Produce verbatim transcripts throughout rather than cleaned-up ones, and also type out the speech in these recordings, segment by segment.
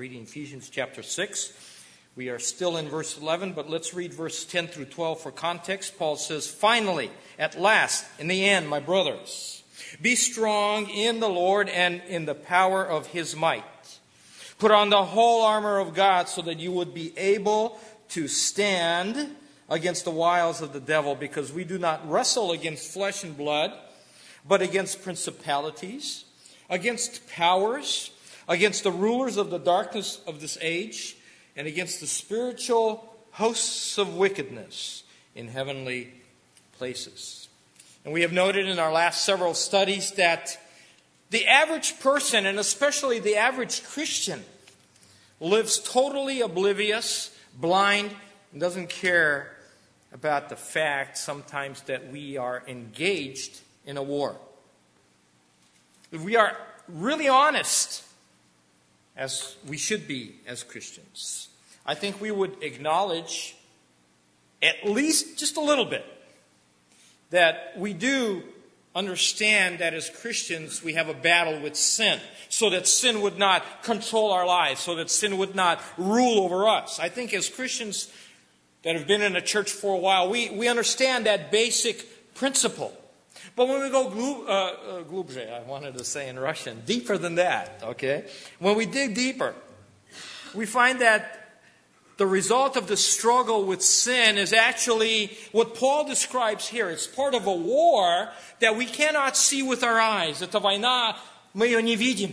reading Ephesians chapter six. We are still in verse eleven, but let's read verse ten through twelve for context. Paul says, "Finally, at last, in the end, my brothers, be strong in the Lord and in the power of his might. Put on the whole armor of God so that you would be able to stand against the wiles of the devil, because we do not wrestle against flesh and blood, but against principalities, against powers, against the rulers of the darkness of this age, and against the spiritual hosts of wickedness in heavenly places." And we have noted in our last several studies that the average person, and especially the average Christian, lives totally oblivious, blind, and doesn't care about the fact sometimes that we are engaged in a war. If we are really honest, as we should be as Christians, I think we would acknowledge, at least just a little bit, that we do understand that as Christians we have a battle with sin, so that sin would not control our lives, so that sin would not rule over us. I think as Christians that have been in a church for a while, we, we understand that basic principle. But when we go glu- uh, uh, glubже, I wanted to say in Russian, deeper than that, okay? When we dig deeper, we find that the result of the struggle with sin is actually what Paul describes here. It's part of a war that we cannot see with our eyes. Это война, мы ее не видим.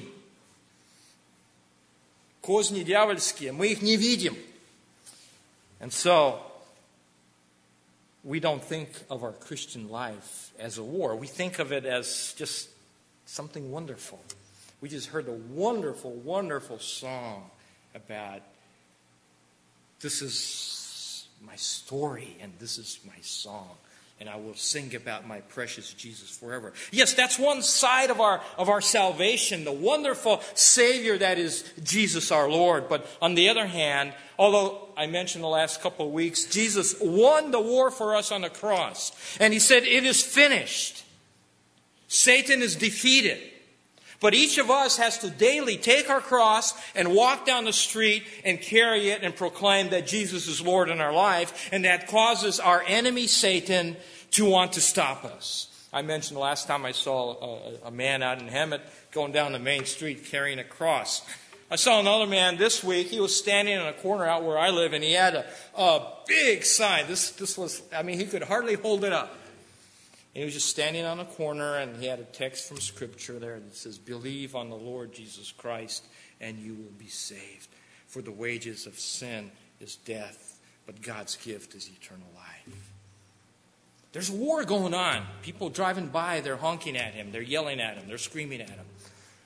Козни дьявольские, мы их не видим. And so, we don't think of our Christian life as a war. We think of it as just something wonderful. We just heard a wonderful, wonderful song about, this is my story and this is my song. And I will sing about my precious Jesus forever. Yes, that's one side of our, of our salvation, the wonderful Savior that is Jesus our Lord. But on the other hand, although I mentioned the last couple of weeks, Jesus won the war for us on the cross. And he said, "It is finished." Satan is defeated. But each of us has to daily take our cross and walk down the street and carry it and proclaim that Jesus is Lord in our life. And that causes our enemy, Satan, to want to stop us. I mentioned last time I saw a, a man out in Hemet going down the main street carrying a cross. I saw another man this week. He was standing in a corner out where I live, and he had a, a big sign. This, this was, I mean, he could hardly hold it up. And he was just standing on a corner, and he had a text from Scripture there that says, "Believe on the Lord Jesus Christ, and you will be saved. For the wages of sin is death, but God's gift is eternal life." There's a war going on. People driving by, they're honking at him, they're yelling at him, they're screaming at him.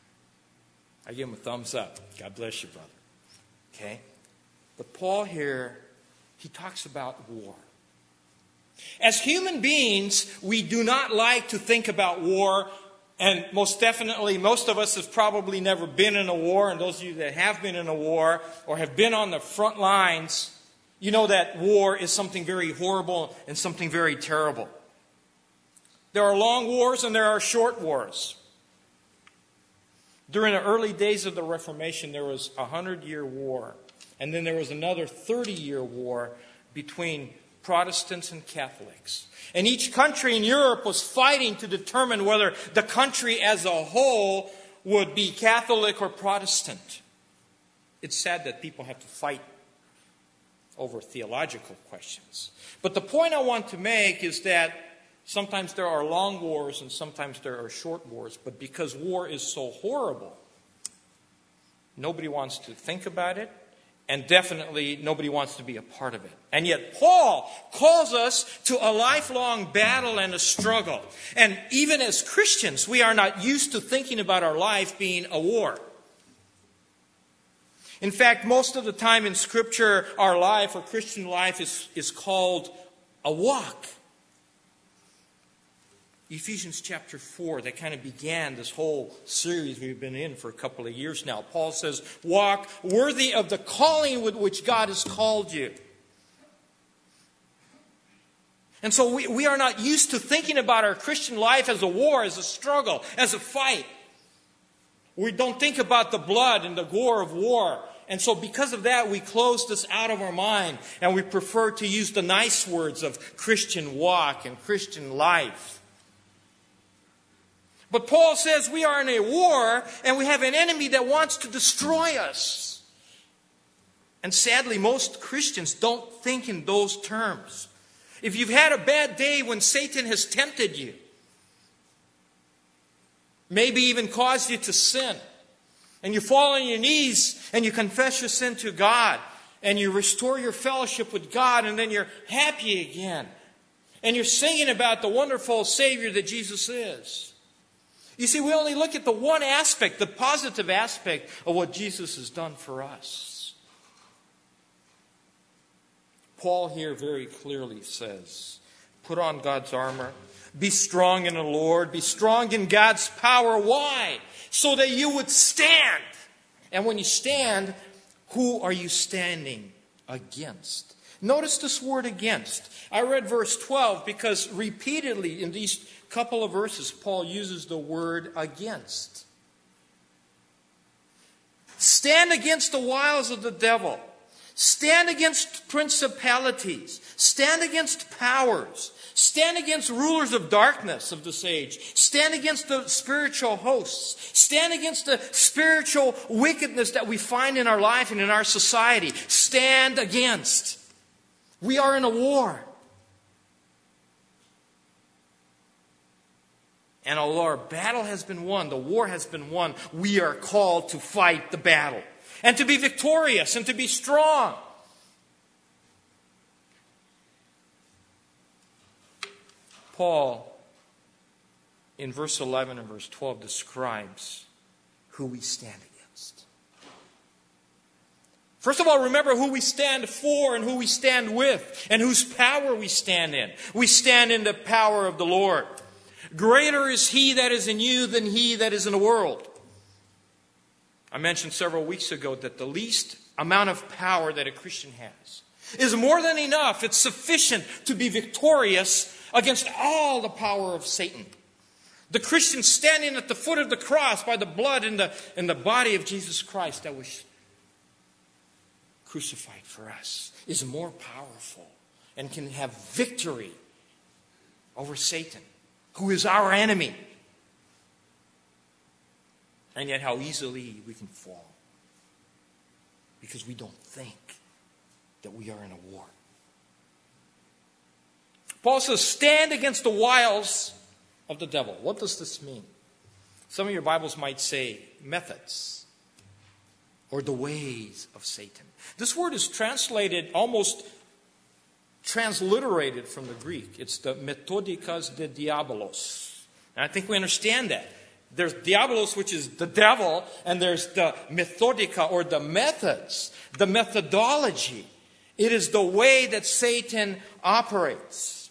I give him a thumbs up. God bless you, brother. Okay? But Paul here, he talks about war. As human beings, we do not like to think about war, and most definitely, most of us have probably never been in a war, and those of you that have been in a war or have been on the front lines, you know that war is something very horrible and something very terrible. There are long wars and there are short wars. During the early days of the Reformation, there was a hundred-year war, and then there was another thirty-year war between Protestants and Catholics. And each country in Europe was fighting to determine whether the country as a whole would be Catholic or Protestant. It's sad that people have to fight over theological questions. But the point I want to make is that sometimes there are long wars and sometimes there are short wars. But because war is so horrible, nobody wants to think about it. And definitely nobody wants to be a part of it. And yet Paul calls us to a lifelong battle and a struggle. And even as Christians, we are not used to thinking about our life being a war. In fact, most of the time in Scripture, our life, our Christian life, is, is called a walk. Ephesians chapter four, that kind of began this whole series we've been in for a couple of years now. Paul says, walk worthy of the calling with which God has called you. And so we, we are not used to thinking about our Christian life as a war, as a struggle, as a fight. We don't think about the blood and the gore of war And so because of that, we close this out of our mind, and we prefer to use the nice words of Christian walk and Christian life. But Paul says we are in a war, and we have an enemy that wants to destroy us. And sadly, most Christians don't think in those terms. If you've had a bad day when Satan has tempted you, maybe even caused you to sin, and you fall on your knees and you confess your sin to God, and you restore your fellowship with God, and then you're happy again, and you're singing about the wonderful Savior that Jesus is. You see, we only look at the one aspect, the positive aspect of what Jesus has done for us. Paul here very clearly says, put on God's armor. Be strong in the Lord. Be strong in God's power. Why? So that you would stand. And when you stand, who are you standing against? Notice this word against. I read verse twelve because repeatedly in these couple of verses, Paul uses the word against. Stand against the wiles of the devil. Stand against principalities. Stand against powers. Stand against rulers of darkness of this age. Stand against the spiritual hosts. Stand against the spiritual wickedness that we find in our life and in our society. Stand against. We are in a war. And although our battle has been won, the war has been won, we are called to fight the battle. And to be victorious and to be strong. Paul, in verse eleven and verse twelve, describes who we stand against. First of all, remember who we stand for and who we stand with and whose power we stand in. We stand in the power of the Lord. Greater is He that is in you than he that is in the world. I mentioned several weeks ago that the least amount of power that a Christian has is more than enough. It's sufficient to be victorious against all the power of Satan. The Christian standing at the foot of the cross by the blood in the, in the body of Jesus Christ that was crucified for us is more powerful and can have victory over Satan, who is our enemy. And yet how easily we can fall because we don't think that we are in a war. Paul says, stand against the wiles of the devil. What does this mean? Some of your Bibles might say methods or the ways of Satan. This word is translated, almost transliterated from the Greek. It's the metodikas de diabolos. And I think we understand that. There's diabolos, which is the devil, and there's the methodika, or the methods, the methodology. It is the way that Satan operates.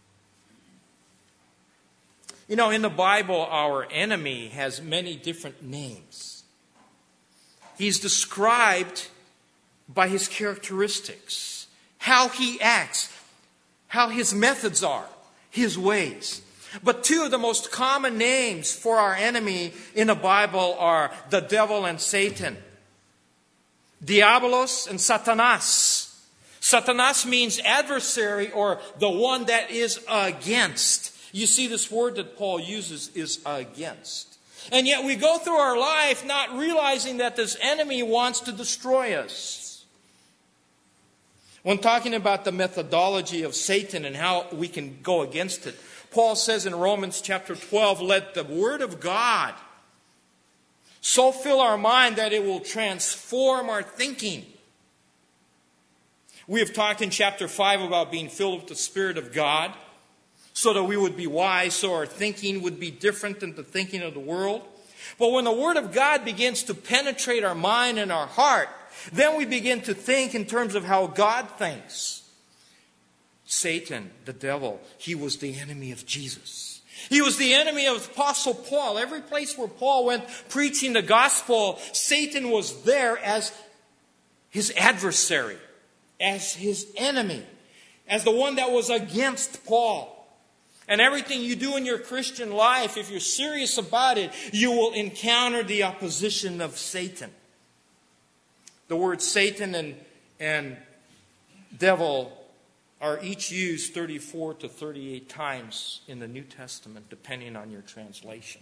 You know, in the Bible, our enemy has many different names. He's described by his characteristics, how he acts, how his methods are, his ways. But two of the most common names for our enemy in the Bible are the devil and Satan. Diabolos and Satanas. Satanas means adversary or the one that is against. You see, this word that Paul uses is against. And yet we go through our life not realizing that this enemy wants to destroy us. When talking about the methodology of Satan and how we can go against it, Paul says in Romans chapter twelve, let the word of God so fill our mind that it will transform our thinking. We have talked in chapter five about being filled with the Spirit of God so that we would be wise, so our thinking would be different than the thinking of the world. But when the Word of God begins to penetrate our mind and our heart, then we begin to think in terms of how God thinks. Satan, the devil, he was the enemy of Jesus. He was the enemy of Apostle Paul. Every place where Paul went preaching the gospel, Satan was there as his adversary, as his enemy, as the one that was against Paul. And everything you do in your Christian life, if you're serious about it, you will encounter the opposition of Satan. The words Satan and, and devil are each used thirty-four to thirty-eight times in the New Testament, depending on your translation.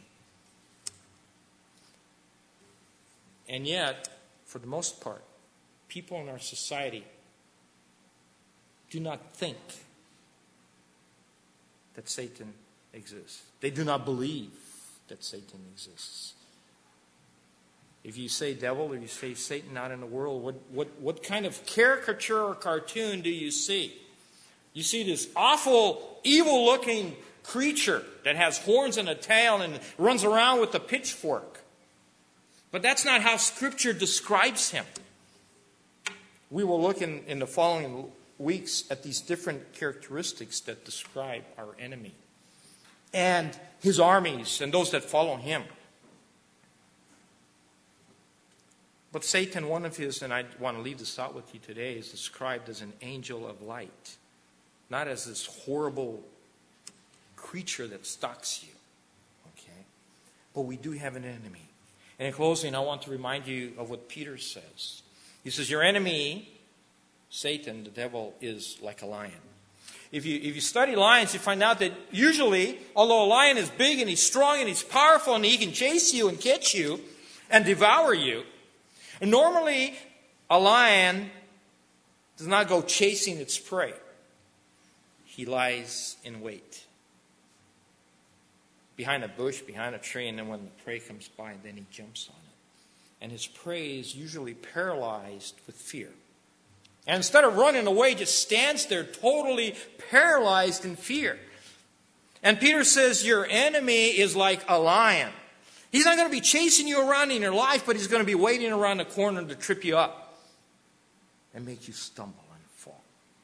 And yet, for the most part, people in our society do not think that Satan exists. They do not believe that Satan exists. If you say devil or you say Satan out in the world, what, what, what kind of caricature or cartoon do you see? You see this awful, evil-looking creature that has horns and a tail and runs around with a pitchfork. But that's not how Scripture describes him. We will look in, in the following weeks at these different characteristics that describe our enemy and his armies and those that follow him. But Satan, one of his, and I want to leave this out with you today, is described as an angel of light. Not as this horrible creature that stalks you. Okay? But we do have an enemy. And in closing, I want to remind you of what Peter says. He says, your enemy, Satan, the devil, is like a lion. If you, if you study lions, you find out that usually, although a lion is big and he's strong and he's powerful and he can chase you and catch you and devour you, normally a lion does not go chasing its prey. He lies in wait. Behind a bush, behind a tree, and then when the prey comes by, then he jumps on it. And his prey is usually paralyzed with fear. And instead of running away, just stands there totally paralyzed in fear. And Peter says, your enemy is like a lion. He's not going to be chasing you around in your life, but he's going to be waiting around the corner to trip you up and make you stumble and fall.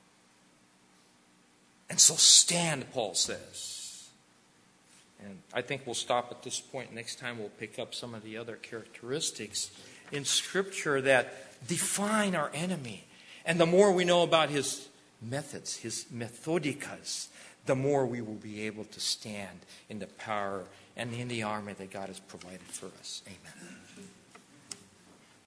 And so stand, Paul says. And I think we'll stop at this point. Next time we'll pick up some of the other characteristics in Scripture that define our enemy. And the more we know about his methods, his methodicas, the more we will be able to stand in the power and in the armor that God has provided for us. Amen.